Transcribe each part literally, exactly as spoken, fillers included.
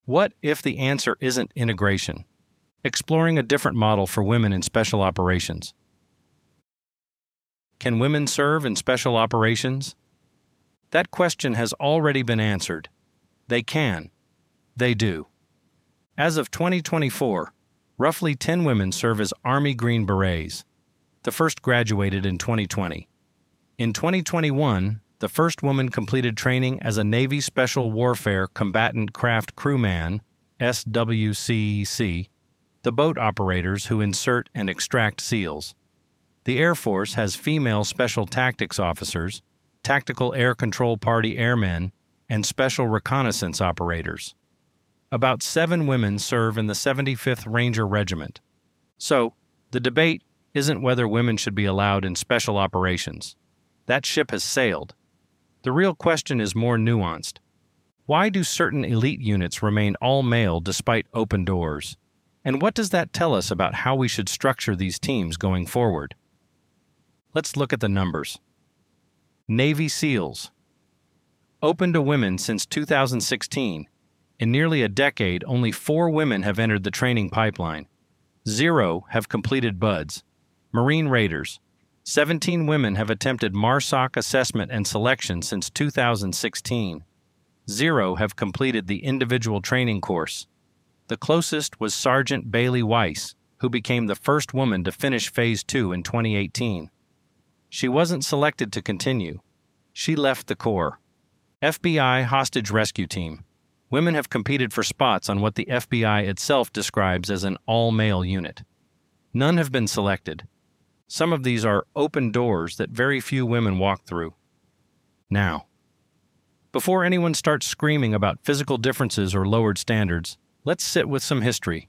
What if the answer isn't integration? Exploring a different model for women in special operations. Can women serve in special operations? That question has already been answered. They can. They do. As of twenty twenty-four, roughly ten women serve as Army Green Berets. The first graduated in twenty twenty. In twenty twenty-one, the first woman completed training as a Navy Special Warfare Combatant Craft Crewman, S W C C, the boat operators who insert and extract SEALs. The Air Force has female Special Tactics Officers, Tactical Air Control Party Airmen, and Special Reconnaissance Operators. About seven women serve in the seventy-fifth Ranger Regiment. So, the debate isn't whether women should be allowed in special operations. That ship has sailed. The real question is more nuanced. Why do certain elite units remain all-male despite open doors? And what does that tell us about how we should structure these teams going forward? Let's look at the numbers. Navy SEALs. Open to women since two thousand sixteen. In nearly a decade, only four women have entered the training pipeline. Zero have completed B U Ds. Marine Raiders. seventeen women have attempted MARSOC assessment and selection since two thousand sixteen. Zero have completed the individual training course. The closest was Sergeant Bailey Weiss, who became the first woman to finish Phase two in twenty eighteen. She wasn't selected to continue. She left the Corps. F B I Hostage Rescue Team. Women have competed for spots on what the F B I itself describes as an all-male unit. None have been selected. Some of these are open doors that very few women walk through. Now, before anyone starts screaming about physical differences or lowered standards, let's sit with some history.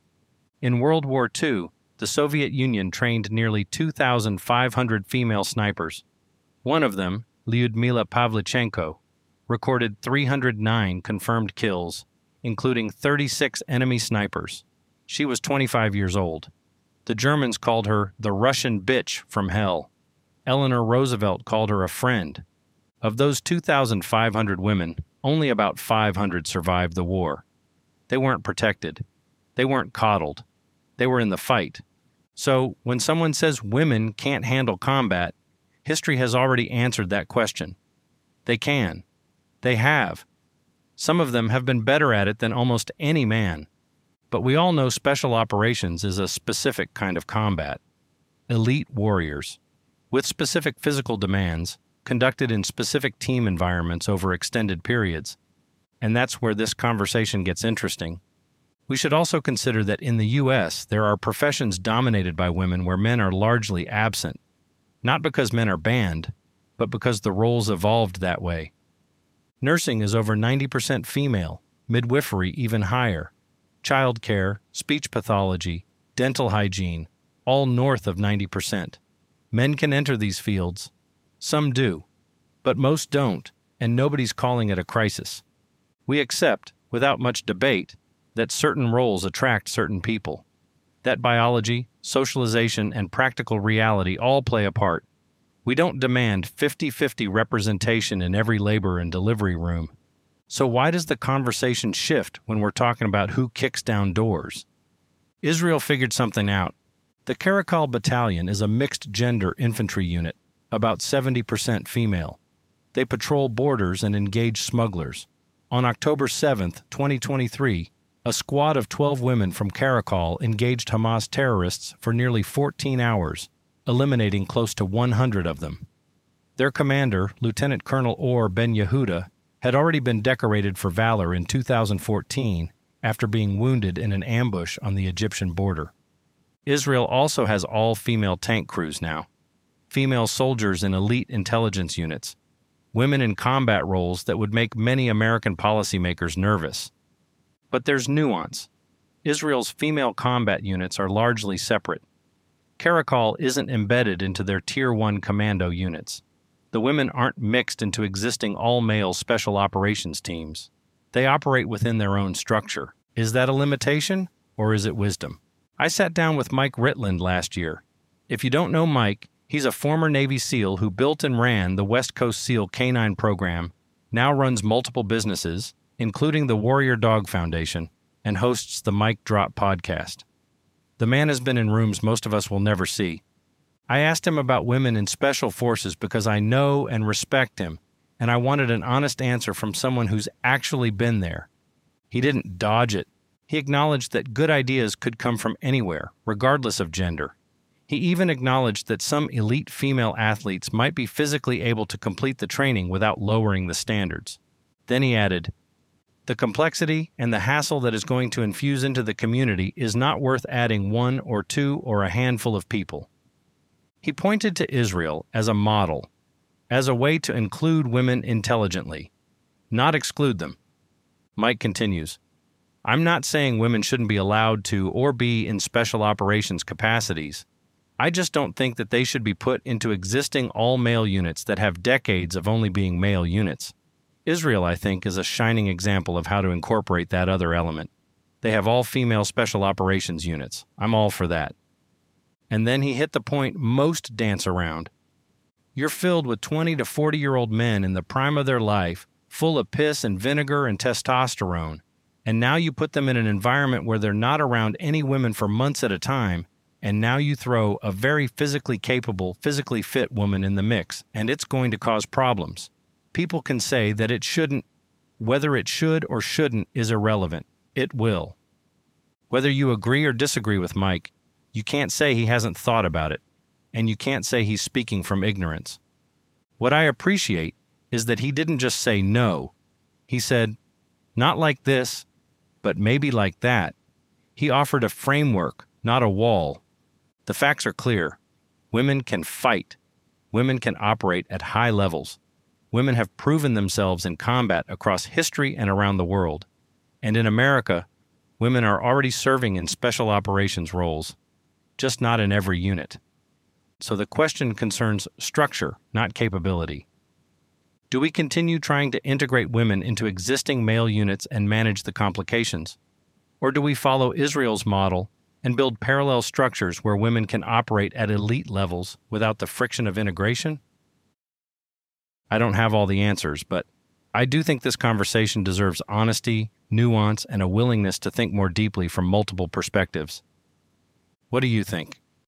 In World War Two, the Soviet Union trained nearly two thousand five hundred female snipers. One of them, Lyudmila Pavlichenko, recorded three hundred nine confirmed kills, including thirty-six enemy snipers. She was twenty-five years old. The Germans called her the Russian bitch from hell. Eleanor Roosevelt called her a friend. Of those two thousand five hundred women, only about five hundred survived the war. They weren't protected. They weren't coddled. They were in the fight. So, when someone says women can't handle combat, history has already answered that question. They can. They have. Some of them have been better at it than almost any man. But we all know special operations is a specific kind of combat. Elite warriors, with specific physical demands, conducted in specific team environments over extended periods. And that's where this conversation gets interesting. We should also consider that in the U S, there are professions dominated by women where men are largely absent. Not because men are banned, but because the roles evolved that way. Nursing is over ninety percent female, midwifery even higher. Childcare, speech pathology, dental hygiene, all north of ninety percent. Men can enter these fields. Some do, but most don't, and nobody's calling it a crisis. We accept, without much debate, that certain roles attract certain people. That biology, socialization, and practical reality all play a part. We don't demand fifty-fifty representation in every labor and delivery room. So why does the conversation shift when we're talking about who kicks down doors? Israel figured something out. The Caracal Battalion is a mixed-gender infantry unit, about seventy percent female. They patrol borders and engage smugglers. On October seventh, twenty twenty-three, a squad of twelve women from Caracal engaged Hamas terrorists for nearly fourteen hours, eliminating close to one hundred of them. Their commander, Lieutenant Colonel Or Ben Yehuda, had already been decorated for valor in two thousand fourteen after being wounded in an ambush on the Egyptian border. Israel also has all-female tank crews now, female soldiers in elite intelligence units, women in combat roles that would make many American policymakers nervous. But there's nuance. Israel's female combat units are largely separate. Caracal isn't embedded into their Tier one commando units. The women aren't mixed into existing all-male special operations teams. They operate within their own structure. Is that a limitation, or is it wisdom? I sat down with Mike Ritland last year. If you don't know Mike, he's a former Navy SEAL who built and ran the West Coast SEAL K nine program, now runs multiple businesses, including the Warrior Dog Foundation, and hosts the Mike Drop podcast. The man has been in rooms most of us will never see. I asked him about women in special forces because I know and respect him, and I wanted an honest answer from someone who's actually been there. He didn't dodge it. He acknowledged that good ideas could come from anywhere, regardless of gender. He even acknowledged that some elite female athletes might be physically able to complete the training without lowering the standards. Then he added, "The complexity and the hassle that is going to infuse into the community is not worth adding one or two or a handful of people." He pointed to Israel as a model, as a way to include women intelligently, not exclude them. Mike continues, "I'm not saying women shouldn't be allowed to or be in special operations capacities. I just don't think that they should be put into existing all-male units that have decades of only being male units. Israel, I think, is a shining example of how to incorporate that other element. They have all-female special operations units. I'm all for that." And then he hit the point most dance around. You're filled with twenty to forty-year-old men in the prime of their life, full of piss and vinegar and testosterone, and now you put them in an environment where they're not around any women for months at a time, and now you throw a very physically capable, physically fit woman in the mix, and it's going to cause problems. People can say that it shouldn't. Whether it should or shouldn't is irrelevant. It will. Whether you agree or disagree with Mike, you can't say he hasn't thought about it, and you can't say he's speaking from ignorance. What I appreciate is that he didn't just say no. He said, not like this, but maybe like that. He offered a framework, not a wall. The facts are clear. Women can fight. Women can operate at high levels. Women have proven themselves in combat across history and around the world. And in America, women are already serving in special operations roles, just not in every unit. So the question concerns structure, not capability. Do we continue trying to integrate women into existing male units and manage the complications? Or do we follow Israel's model and build parallel structures where women can operate at elite levels without the friction of integration? I don't have all the answers, but I do think this conversation deserves honesty, nuance, and a willingness to think more deeply from multiple perspectives. What do you think?